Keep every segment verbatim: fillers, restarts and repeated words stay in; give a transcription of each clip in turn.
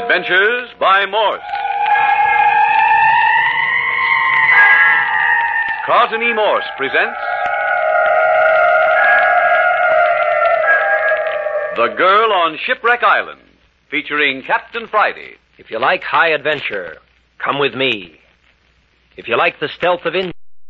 Adventures by Morse. Carlton E. Morse presents The Girl on Shipwreck Island, featuring Captain Friday. If you like high adventure, come with me. If you like the stealth of India,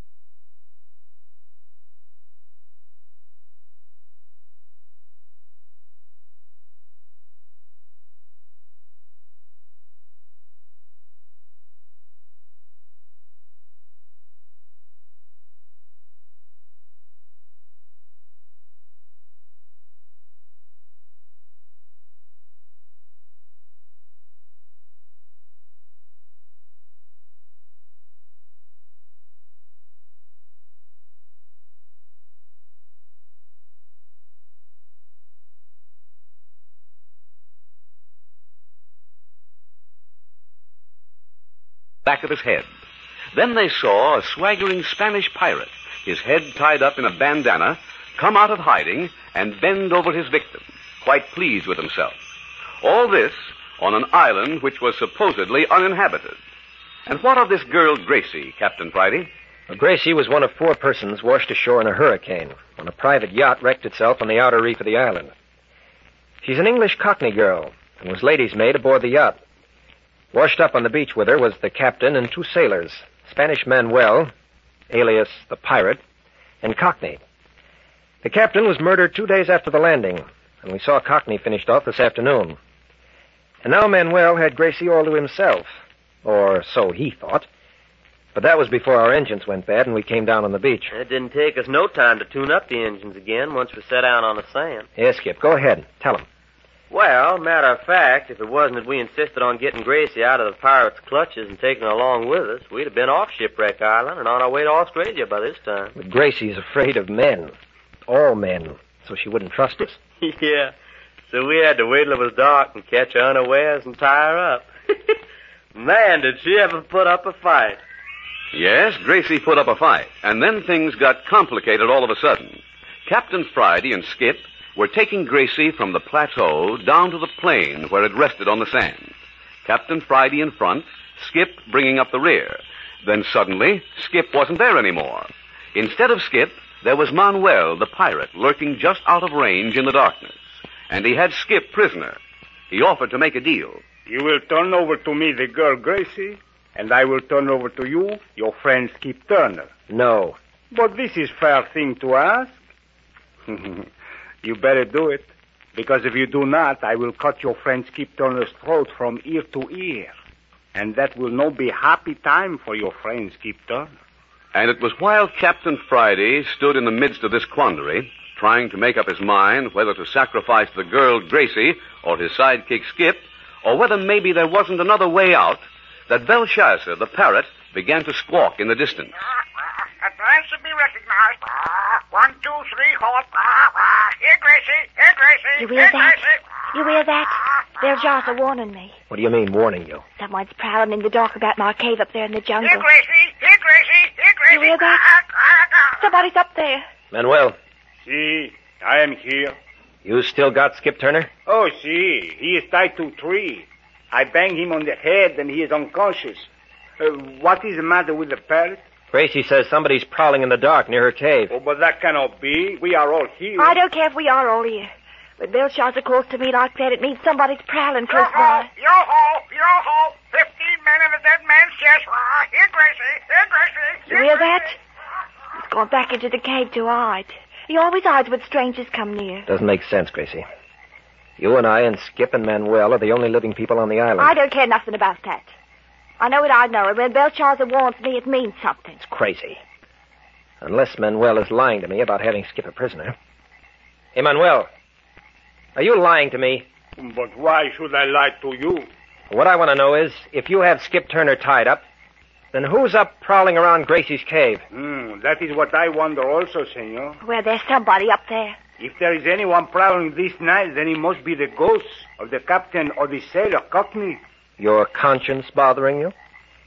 Back of his head. Then they saw a swaggering Spanish pirate, his head tied up in a bandana, come out of hiding and bend over his victim, quite pleased with himself. All this on an island which was supposedly uninhabited. And what of this girl Gracie, Captain Friday? Well, Gracie was one of four persons washed ashore in a hurricane when a private yacht wrecked itself on the outer reef of the island. She's an English Cockney girl and was lady's maid aboard the yacht. Washed up on the beach with her was the captain and two sailors, Spanish Manuel, alias the pirate, and Cockney. The captain was murdered two days after the landing, and we saw Cockney finished off this afternoon. And now Manuel had Gracie all to himself, or so he thought. But that was before our engines went bad and we came down on the beach. It didn't take us no time to tune up the engines again once we set out on the sand. Yes, Skip, go ahead. Tell him. Well, matter of fact, if it wasn't that we insisted on getting Gracie out of the pirates' clutches and taking her along with us, we'd have been off Shipwreck Island and on our way to Australia by this time. But Gracie's afraid of men. All men. So she wouldn't trust us. Yeah. So we had to wait till it was dark and catch her unawares and tie her up. Man, did she ever put up a fight. Yes, Gracie put up a fight, and then things got complicated all of a sudden. Captain Friday and Skip were taking Gracie from the plateau down to the plain where it rested on the sand. Captain Friday in front, Skip bringing up the rear. Then suddenly, Skip wasn't there anymore. Instead of Skip, there was Manuel, the pirate, lurking just out of range in the darkness. And he had Skip prisoner. He offered to make a deal. You will turn over to me the girl Gracie, and I will turn over to you your friend Skip Turner. No. But this is fair thing to ask. You better do it, because if you do not, I will cut your friend Skip Turner's throat from ear to ear. And that will not be happy time for your friend Skip Turner. And it was while Captain Friday stood in the midst of this quandary, trying to make up his mind whether to sacrifice the girl Gracie or his sidekick Skip, or whether maybe there wasn't another way out, that Belshazzar, the parrot, began to squawk in the distance. Advance to be recognized. One, two, three, halt. Here, Gracie. Here, Gracie. You hear that? You hear that? Belshazzar warning me. What do you mean, warning you? Someone's prowling in the dark about my cave up there in the jungle. Here, Gracie. Here, Gracie. Here, Gracie. You hear that? Somebody's up there. Manuel. See, I am here. You still got Skip Turner? Oh, see, he is tied to a tree. I banged him on the head and he is unconscious. Uh, what is the matter with the parrot? Gracie says somebody's prowling in the dark near her cave. Oh, but that cannot be. We are all here. I don't care if we are all here. When Belshazzar calls to me like that, it means somebody's prowling close by. Yo-ho, yo-ho. Fifteen men in a dead man's chest. Here, Gracie. Here, Gracie. You hear that? He's gone back into the cave to hide. He always hides when strangers come near. Doesn't make sense, Gracie. You and I and Skip and Manuel are the only living people on the island. I don't care nothing about that. I know what I know, and when Belshazzar warns me, it means something. It's crazy. Unless Manuel is lying to me about having Skip a prisoner. Hey, Manuel, are you lying to me? But why should I lie to you? What I want to know is, if you have Skip Turner tied up, then who's up prowling around Gracie's cave? Hmm, that is what I wonder also, senor. Well, there's somebody up there. If there is anyone prowling this night, then it must be the ghost of the captain or the sailor, Cockney. Your conscience bothering you?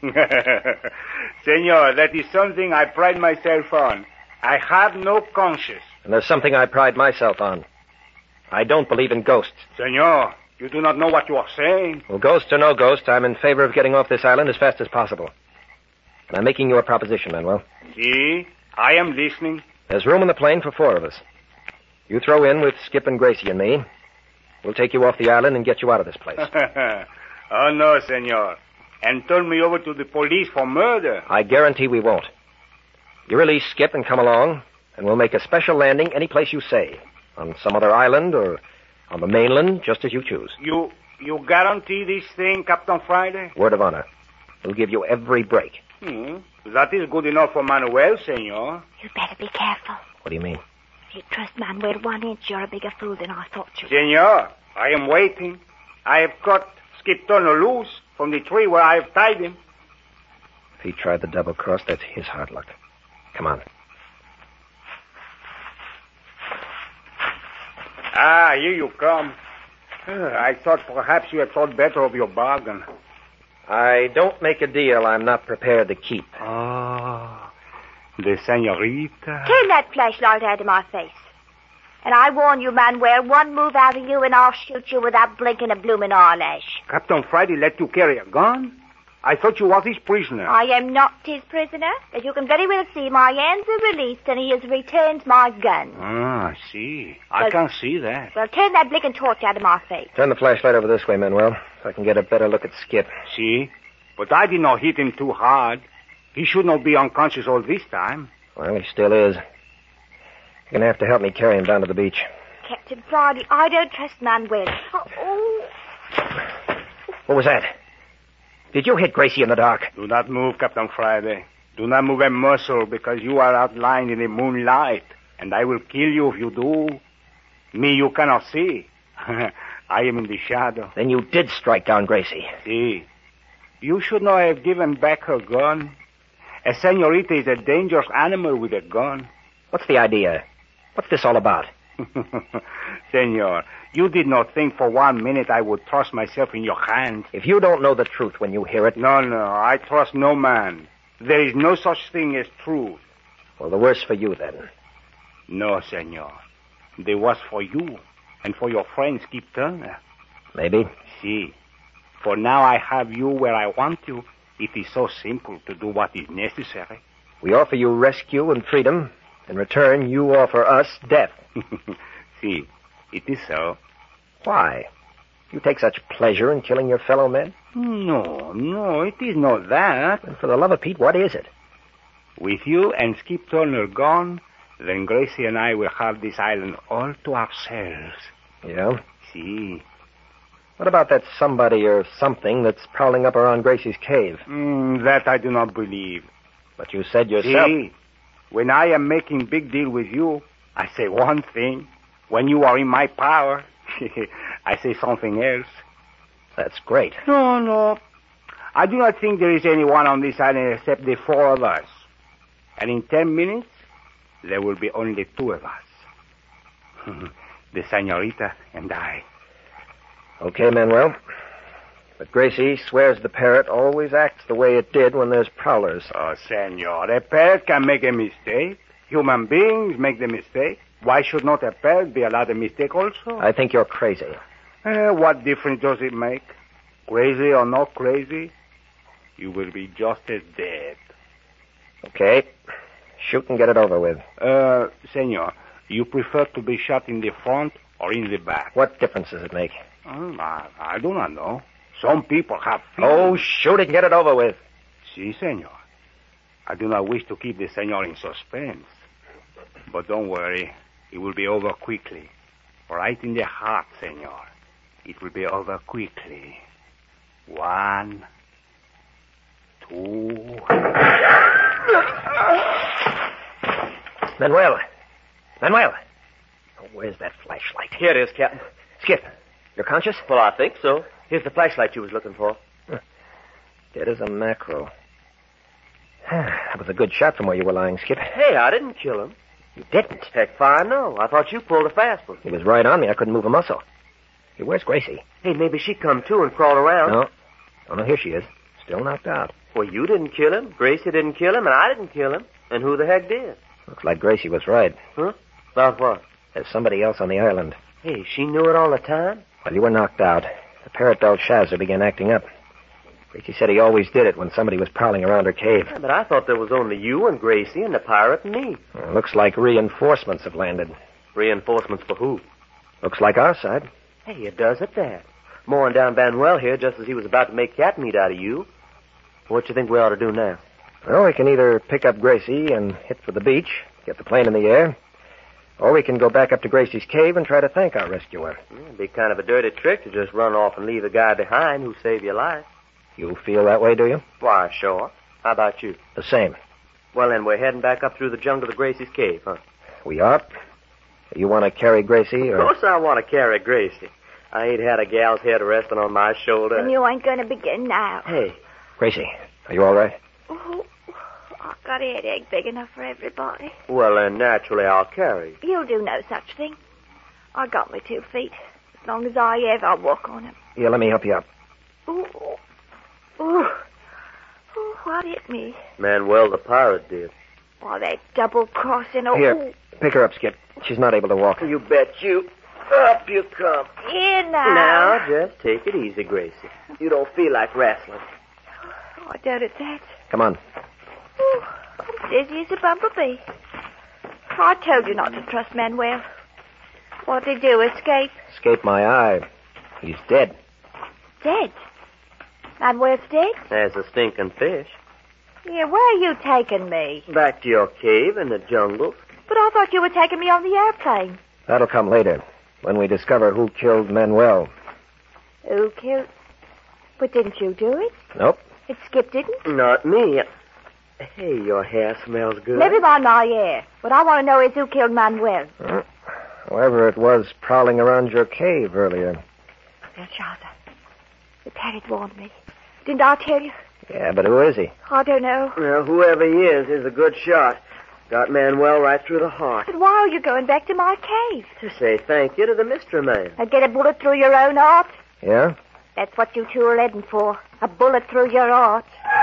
Senor, that is something I pride myself on. I have no conscience. And there's something I pride myself on. I don't believe in ghosts. Senor, You do not know what you are saying. Well, ghost or no ghost, I'm in favor of getting off this island as fast as possible. And I'm making you a proposition, Manuel. See? I am listening. There's room in the plane for four of us. You throw in with Skip and Gracie and me. We'll take you off the island and get you out of this place. Oh, no, senor. And turn me over to the police for murder. I guarantee we won't. You release Skip and come along, and we'll make a special landing any place you say. On some other island or on the mainland, just as you choose. You you guarantee this thing, Captain Friday? Word of honor. We'll give you every break. Hmm. That is good enough for Manuel, senor. You better be careful. What do you mean? If you trust Manuel one inch, you're a bigger fool than I thought you were. Senor, I am waiting. I have cut Skip Turner loose from the tree where I have tied him. If he tried the double cross, that's his hard luck. Come on. Ah, here you come. Uh, I thought perhaps you had thought better of your bargain. I don't make a deal I'm not prepared to keep. Ah, the senorita. Turn that flashlight out of my face. And I warn you, Manuel, one move out of you and I'll shoot you without blinking a blooming eyelash. Captain Friday let you carry a gun? I thought you were his prisoner. I am not his prisoner, but you can very well see my hands are released and he has returned my gun. Ah, I see. I Well- can see that. Well, turn that blinking torch out of my face. Turn the flashlight over this way, Manuel, so I can get a better look at Skip. See? But I did not hit him too hard. He should not be unconscious all this time. Well, he still is. You're going to have to help me carry him down to the beach. Captain Friday, I don't trust Manuel. Oh, oh. What was that? Did you hit Gracie in the dark? Do not move, Captain Friday. Do not move a muscle because you are outlined in the moonlight, and I will kill you if you do. Me you cannot see. I am in the shadow. Then you did strike down Gracie. See, you should not have given back her gun. A senorita is a dangerous animal with a gun. What's the idea? What's this all about? Senor, you did not think for one minute I would trust myself in your hands. If you don't know the truth when you hear it, No, no, I trust no man. There is no such thing as truth. well, the worse for you then. No, senor. There was for you and for your friend Skip Turner. Maybe. See, for now I have you where I want you. It is so simple to do what is necessary. We offer you rescue and freedom. In return, you offer us death. See, it is so. Why? You take such pleasure in killing your fellow men? No, no, it is not that. And for the love of Pete, what is it? With you and Skip Turner gone, then Gracie and I will have this island all to ourselves. Yeah? See, What about that somebody or something that's prowling up around Gracie's cave? mm, that I do not believe. But you said yourself... See, when I am making big deal with you, I say one thing. When you are in my power, I say something else. That's great. No, no. I do not think there is anyone on this island except the four of us. And in ten minutes, there will be only two of us. The senorita and I. Okay, Manuel. But Gracie swears the parrot always acts the way it did when there's prowlers. Oh, senor, a parrot can make a mistake. Human beings make the mistake. Why should not a parrot be allowed a mistake also? I think you're crazy. Eh, what difference does it make? Crazy or not crazy, you will be just as dead. Okay. Shoot and get it over with. Uh, senor, you prefer to be shot in the front or in the back? What difference does it make? Uh, I, I do not know. Some people have Oh, feelings. shoot it and get it over with. Si, senor. I do not wish to keep the senor in suspense. But don't worry. It will be over quickly. Right in the heart, senor. It will be over quickly. One, two... Manuel. Manuel. Oh, where's that flashlight? Here it is, Captain. Skip, you're conscious? Well, I think so. Here's the flashlight you was looking for. Dead as a mackerel. That was a good shot from where you were lying, Skip. Hey, I didn't kill him. You didn't. Heck, fine, no. I thought you pulled a fast one. He was right on me. I couldn't move a muscle. Hey, where's Gracie? Hey, maybe she come to and crawled around. No. Oh, no, here she is. Still knocked out. Well, you didn't kill him. Gracie didn't kill him, and I didn't kill him. And who the heck did? Looks like Gracie was right. Huh? About what? There's somebody else on the island. Hey, she knew it all the time? While you were knocked out, the parrot Belshazzar began acting up. Gracie said he always did it when somebody was prowling around her cave. Yeah, but I thought there was only you and Gracie and the pirate and me. Well, looks like reinforcements have landed. Reinforcements for who? Looks like our side. Hey, it does at that. Mooring down Manuel here just as he was about to make cat meat out of you. What you think we ought to do now? Well, we can either pick up Gracie and hit for the beach, get the plane in the air, or we can go back up to Gracie's cave and try to thank our rescuer. It'd be kind of a dirty trick to just run off and leave the guy behind who saved your life. You feel that way, do you? Why, sure. How about you? The same. Well, then, we're heading back up through the jungle to Gracie's cave, huh? We are. You want to carry Gracie, or... Of course I want to carry Gracie. I ain't had a gal's head resting on my shoulder. And you ain't going to begin now. Hey. Gracie, are you all right? Oh, I've got a headache big enough for everybody. Well, then, naturally, I'll carry you. You'll do no such thing. I got my two feet. As long as I have, I'll walk on them. Yeah, let me help you up. Ooh. Ooh. Ooh, what hit me? Manuel the pirate did. Why, that double-crossing... Oh, Here, pick her up, Skip. She's not able to walk. You bet you. Up you come. Here now. Now, just take it easy, Gracie. You don't feel like wrestling. Oh, I doubted that. Come on. Ooh, I'm dizzy as a bumblebee. I told you not to trust Manuel. What'd he do, escape? Escape my eye. He's dead. Dead? Manuel's dead? As a stinking fish. Yeah, where are you taking me? Back to your cave in the jungle. But I thought you were taking me on the airplane. That'll come later, when we discover who killed Manuel. Who killed? But didn't you do it? Nope. It Skip didn't? Not me. Hey, your hair smells good. Never mind my hair. What I want to know is who killed Manuel. Uh, whoever it was prowling around your cave earlier. Belshazzar. The parrot warned me. Didn't I tell you? Yeah, but who is he? I don't know. Well, whoever he is, is a good shot. Got Manuel right through the heart. But why are you going back to my cave? To say thank you to the mystery man. And get a bullet through your own heart? Yeah? That's what you two are heading for. A bullet through your heart.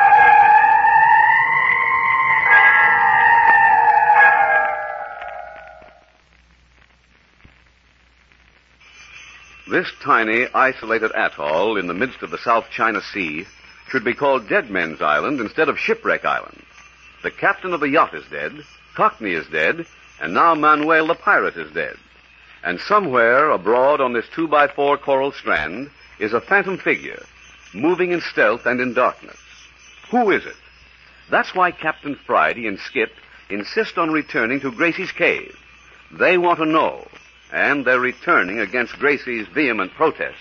This tiny, isolated atoll in the midst of the South China Sea should be called Dead Men's Island instead of Shipwreck Island. The captain of the yacht is dead, Cockney is dead, and now Manuel the pirate is dead. And somewhere abroad on this two by four coral strand is a phantom figure, moving in stealth and in darkness. Who is it? That's why Captain Friday and Skip insist on returning to Gracie's cave. They want to know, and they're returning against Gracie's vehement protests.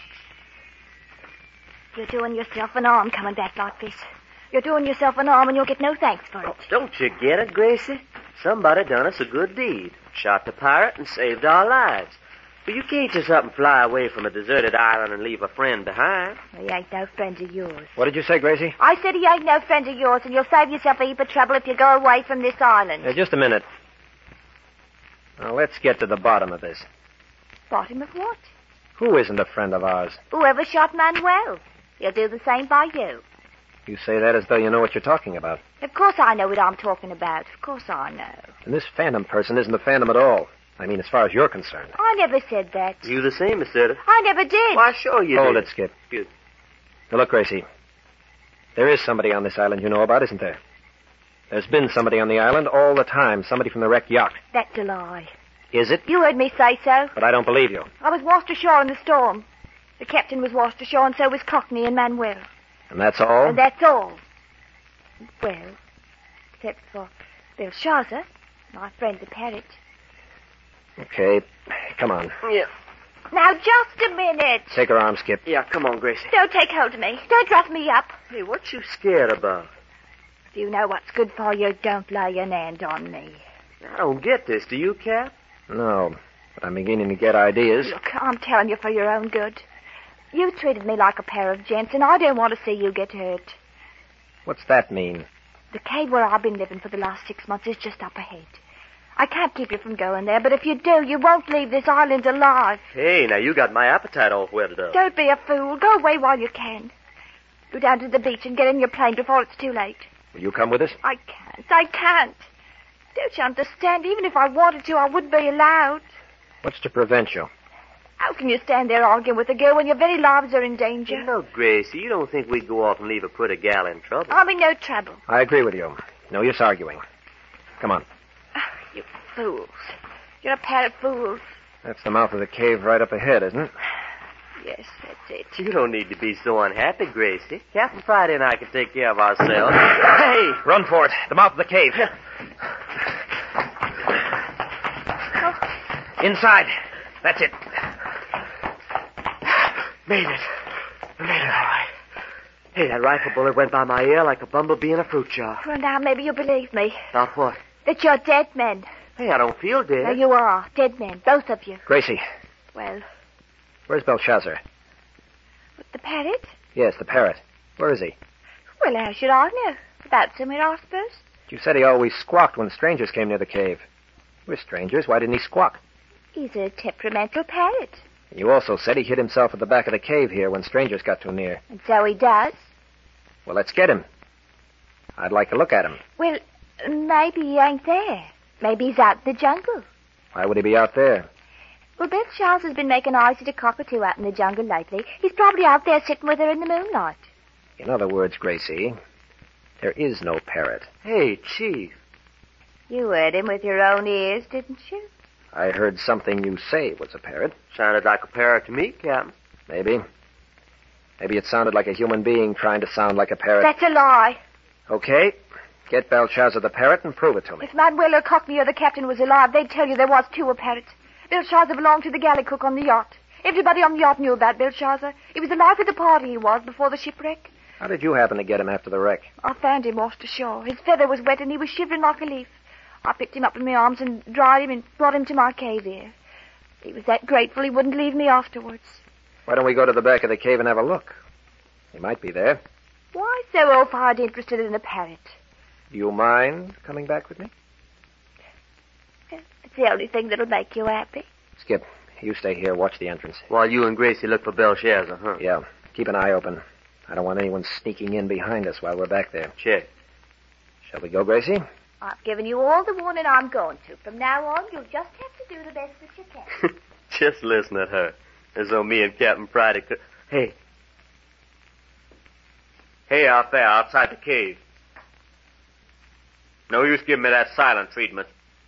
You're doing yourself an harm coming back like this. You're doing yourself an harm and you'll get no thanks for it. Oh, don't you get it, Gracie? Somebody done us a good deed. Shot the pirate and saved our lives. But you can't just up and fly away from a deserted island and leave a friend behind. He ain't no friend of yours. What did you say, Gracie? I said he ain't no friend of yours, and you'll save yourself a heap of trouble if you go away from this island. Uh, just a minute. Now, let's get to the bottom of this. Bottom of what? Who isn't a friend of ours? Whoever shot Manuel. He'll do the same by you. You say that as though you know what you're talking about. Of course I know what I'm talking about. Of course I know. And this phantom person isn't a phantom at all. I mean, as far as you're concerned. I never said that. You the same, Miss Edith. I never did. Why, sure you Hold did. it, Skip. Excuse me. Now, look, Gracie. There is somebody on this island you know about, isn't there? There's been somebody on the island all the time. Somebody from the wrecked yacht. That's a lie. Is it? You heard me say so. But I don't believe you. I was washed ashore in the storm. The captain was washed ashore, and so was Cockney and Manuel. And that's all? And that's all. Well, except for Belshazzar, my friend the parrot. Okay. Come on. Yeah. Now, just a minute. Take her arm, Skip. Yeah, come on, Gracie. Don't take hold of me. Don't rough me up. Hey, what you scared about? If you know what's good for you, don't lay an hand on me. I don't get this. Do you, Cap? No, but I'm beginning to get ideas. Look, I'm telling you for your own good. You treated me like a pair of gents, and I don't want to see you get hurt. What's that mean? The cave where I've been living for the last six months is just up ahead. I can't keep you from going there, but if you do, you won't leave this island alive. Hey, now you got my appetite all whetted up. Don't be a fool. Go away while you can. Go down to the beach and get in your plane before it's too late. Will you come with us? I can't. I can't. Don't you understand? Even if I wanted to, I wouldn't be allowed. What's to prevent you? How can you stand there arguing with a girl when your very lives are in danger? You know, Gracie, you don't think we'd go off and leave a pretty gal in trouble. I'll be no trouble. I agree with you. No use arguing. Come on. Oh, you fools. You're a pair of fools. That's the mouth of the cave right up ahead, isn't it? Yes, that's it. You don't need to be so unhappy, Gracie. Captain Friday and I can take care of ourselves. Hey! Run for it. The mouth of the cave. Oh. Inside. That's it. Made it. I made it all right. Hey, that rifle bullet went by my ear like a bumblebee in a fruit jar. Well, now, maybe you'll believe me. About what? That you're dead men. Hey, I don't feel dead. No, you are. Dead men. Both of you. Gracie, Well, where's Belshazzar? the parrot? Yes, the parrot. Where is he? Well, how should I know? About somewhere, I suppose. You said he always squawked when strangers came near the cave. We're strangers. Why didn't he squawk? He's a temperamental parrot. You also said he hid himself at the back of the cave here when strangers got too near. And so he does. Well, let's get him. I'd like to look at him. Well, maybe he ain't there. Maybe he's out in the jungle. Why would he be out there? Well, Belshazzar's been making eyes at a cockatoo out in the jungle lately. He's probably out there sitting with her in the moonlight. In other words, Gracie, there is no parrot. Hey, Chief. You heard him with your own ears, didn't you? I heard something you say was a parrot. Sounded like a parrot to me, Captain. Maybe. Maybe it sounded like a human being trying to sound like a parrot. That's a lie. Okay. Get Belshazzar the parrot and prove it to me. If Manuel or Cockney or the captain was alive, they'd tell you there was two a parrot. Belshazzar belonged to the galley cook on the yacht. Everybody on the yacht knew about Belshazzar. He was the life of the party, he was, before the shipwreck. How did you happen to get him after the wreck? I found him washed ashore. His feather was wet and he was shivering like a leaf. I picked him up in my arms and dried him and brought him to my cave here. He was that grateful he wouldn't leave me afterwards. Why don't we go to the back of the cave and have a look? He might be there. Why so all-fired interested in a parrot? Do you mind coming back with me? It's the only thing that'll make you happy. Skip, you stay here. Watch the entrance. While you and Gracie look for Belshazzar, huh? Yeah. Keep an eye open. I don't want anyone sneaking in behind us while we're back there. Check. Shall we go, Gracie? I've given you all the warning I'm going to. From now on, you'll just have to do the best that you can. Just listen at her. As though me and Captain Friday could... Hey. Hey, out there, outside the cave. No use giving me that silent treatment.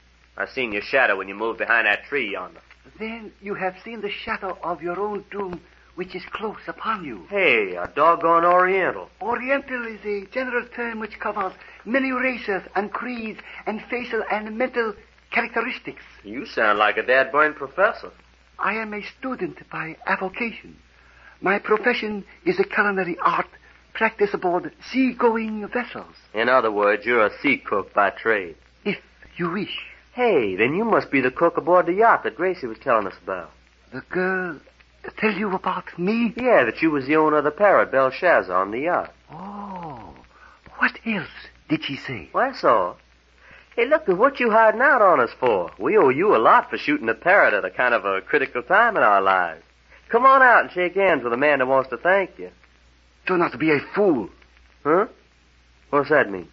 I seen your shadow when you moved behind that tree yonder. Then you have seen the shadow of your own doom, which is close upon you. Hey, a doggone Oriental. Oriental is a general term which covers many races and creeds and facial and mental characteristics. You sound like a dad-born professor. I am a student by avocation. My profession is a culinary art practiced aboard sea-going vessels. In other words, you're a sea cook by trade. If you wish. Hey, then you must be the cook aboard the yacht that Gracie was telling us about. The girl tell you about me? Yeah, that you was the owner of the parrot, Belshazzar, on the yacht. Oh, what else did she say? Well, that's all. Hey, look, what you hiding out on us for? We owe you a lot for shooting the parrot at a kind of a critical time in our lives. Come on out and shake hands with a man that wants to thank you. Do not be a fool. Huh? What's that mean?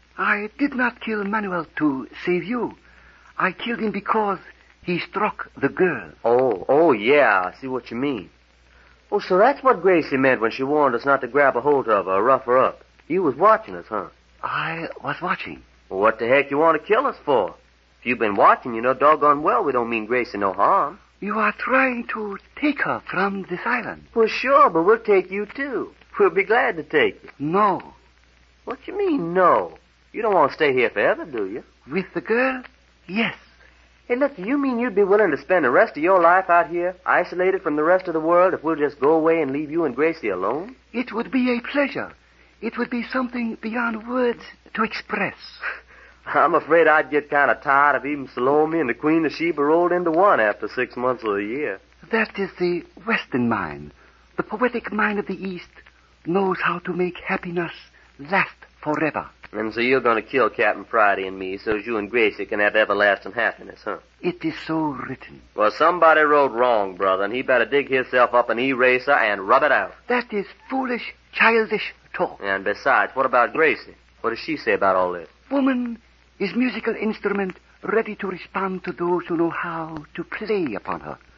I did not kill Manuel to save you. I killed him because he struck the girl. Oh, oh, yeah, I see what you mean. Oh, so that's what Gracie meant when she warned us not to grab a hold of her or rough her up. You was watching us, huh? I was watching. Well, what the heck you want to kill us for? If you've been watching, you know doggone well we don't mean Gracie no harm. You are trying to take her from this island. Well, sure, but we'll take you, too. We'll be glad to take you. No. What you mean, no? You don't want to stay here forever, do you? With the girl? Yes. Hey, look, do you mean you'd be willing to spend the rest of your life out here, isolated from the rest of the world, if we'll just go away and leave you and Gracie alone? It would be a pleasure. It would be something beyond words to express. I'm afraid I'd get kind of tired of even Salome and the Queen of Sheba rolled into one after six months of the year. That is the Western mind. The poetic mind of the East knows how to make happiness last forever. And so you're going to kill Captain Friday and me so you and Gracie can have everlasting happiness, huh? It is so written. Well, somebody wrote wrong, brother, and he better dig himself up an eraser and rub it out. That is foolish, childish talk. And besides, what about Gracie? What does she say about all this? Woman is musical instrument ready to respond to those who know how to play upon her.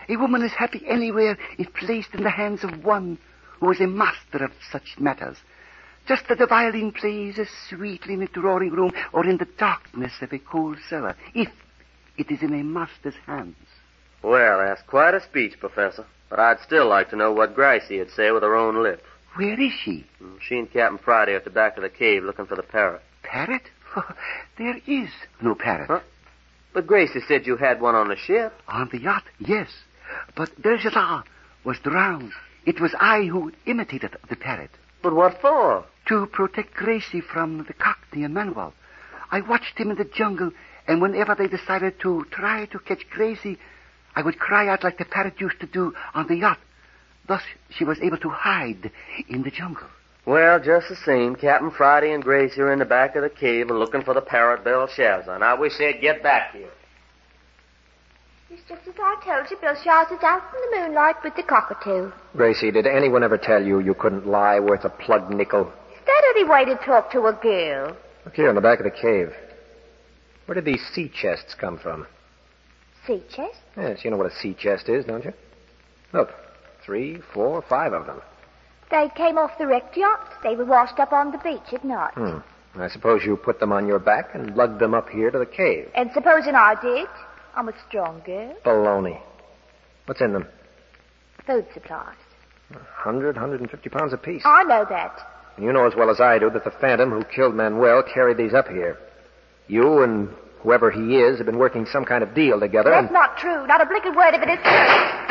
A woman is happy anywhere if placed in the hands of one who is a master of such matters. Just as the violin plays as sweetly in a drawing room or in the darkness of a cold cellar, if it is in a master's hands. Well, that's quite a speech, Professor. But I'd still like to know what Gracie would say with her own lips. Where is she? She and Captain Friday are at the back of the cave looking for the parrot. Parrot? Oh, there is no parrot. Huh? But Gracie said you had one on the ship. On the yacht, yes. But Belshazzar was drowned. It was I who imitated the parrot. But what for? To protect Gracie from the Cockney and Manuel. I watched him in the jungle, and whenever they decided to try to catch Gracie, I would cry out like the parrot used to do on the yacht. Thus, she was able to hide in the jungle. Well, just the same, Captain Friday and Gracie are in the back of the cave and looking for the parrot Belshazzar, and I wish they'd get back here. It's just as I told you, Belshazzar's out in the moonlight with the cockatoo. Gracie, did anyone ever tell you you couldn't lie worth a plugged nickel? Is that any way to talk to a girl? Look here in the back of the cave. Where did these sea chests come from? Sea chest? Yes, you know what a sea chest is, don't you? Look, three, four, five of them. They came off the wrecked yacht. They were washed up on the beach at night. Hmm. I suppose you put them on your back and lugged them up here to the cave. And supposing I did, I'm a strong girl. Baloney. What's in them? Food supplies. A hundred, hundred and fifty pounds apiece. I know that. And you know as well as I do that the Phantom who killed Manuel carried these up here. You and whoever he is have been working some kind of deal together. That's and... not true. Not a blinking word of it is true.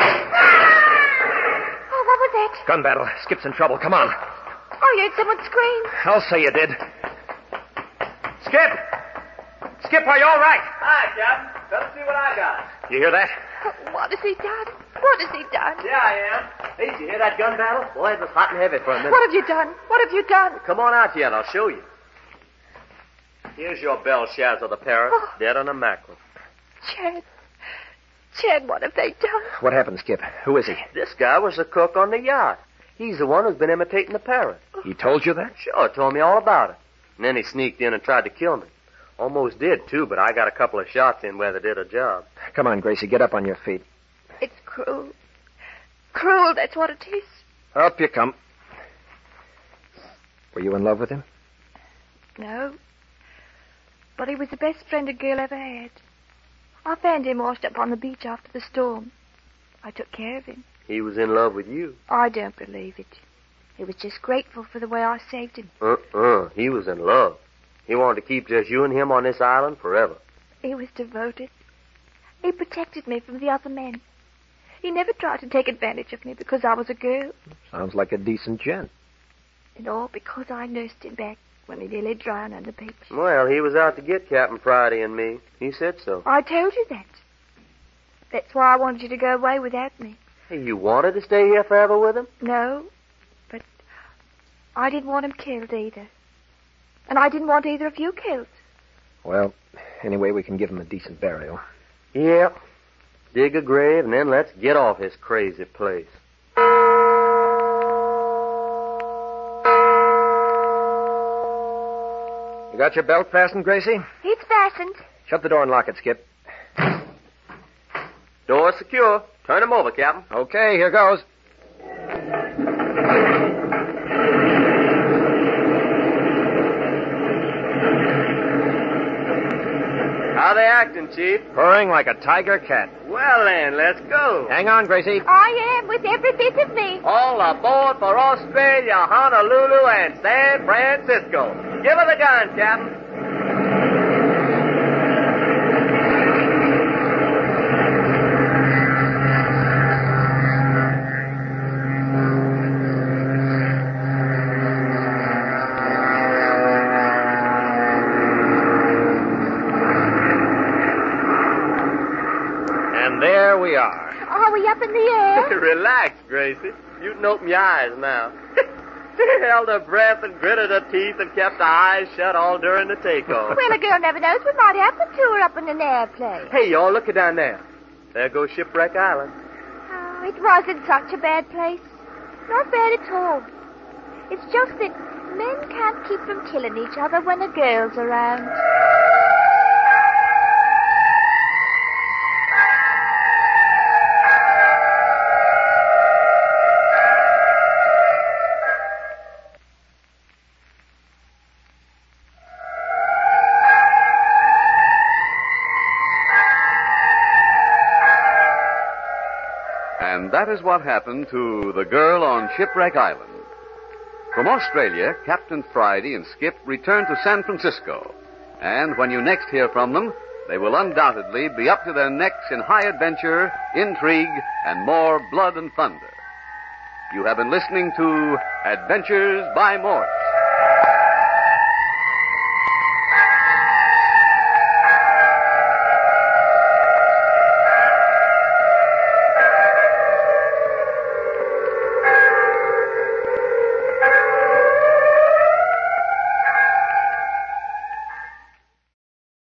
Oh, what was that? Gun battle. Skip's in trouble. Come on. I heard someone scream. I'll say you did. Skip! Skip, are you all right? Hi, Captain. Let's see what I got. You hear that? Oh, what has he done? What has he done? Yeah, I am. Hey, did you hear that gun battle? Boy, it was hot and heavy for a minute. What have you done? What have you done? Come on out here and I'll show you. Here's your Belshazzar the parrot, Oh. dead on a mackerel. Chad. Chad, what have they done? What happened, Skip? Who is he? This guy was the cook on the yacht. He's the one who's been imitating the parrot. He told you that? Sure, told me all about it. And then he sneaked in and tried to kill me. Almost did, too, but I got a couple of shots in where they did a job. Come on, Gracie, get up on your feet. It's cruel. Cruel, that's what it is. Up you come. Were you in love with him? No. But he was the best friend a girl ever had. I found him washed up on the beach after the storm. I took care of him. He was in love with you. I don't believe it. He was just grateful for the way I saved him. Uh-uh. He was in love. He wanted to keep just you and him on this island forever. He was devoted. He protected me from the other men. He never tried to take advantage of me because I was a girl. Sounds like a decent gent. And all because I nursed him back when he nearly drowned on the beach. Well, he was out to get Captain Friday and me. He said so. I told you that. That's why I wanted you to go away without me. Hey, you wanted to stay here forever with him? No, but I didn't want him killed either. And I didn't want either of you killed. Well, anyway, we can give him a decent burial. Yeah. Dig a grave and then let's get off this crazy place. You got your belt fastened, Gracie? It's fastened. Shut the door and lock it, Skip. Door secure. Turn him over, Captain. Okay, here goes. How they acting, Chief? Purring like a tiger cat. Well, then, let's go. Hang on, Gracie. I am, with every bit of me. All aboard for Australia, Honolulu, and San Francisco. Give her the gun, Captain. And there we are. Are we up in the air? Relax, Gracie. You can open your eyes now. She held her breath and gritted her teeth and kept her eyes shut all during the takeoff. Well, a girl never knows what might happen to her up in an airplane. Hey, y'all, look down there. There goes Shipwreck Island. Oh, it wasn't such a bad place. Not bad at all. It's just that men can't keep from killing each other when a girl's around. And that is what happened to the girl on Shipwreck Island. From Australia, Captain Friday and Skip returned to San Francisco. And when you next hear from them, they will undoubtedly be up to their necks in high adventure, intrigue, and more blood and thunder. You have been listening to Adventures by Morse.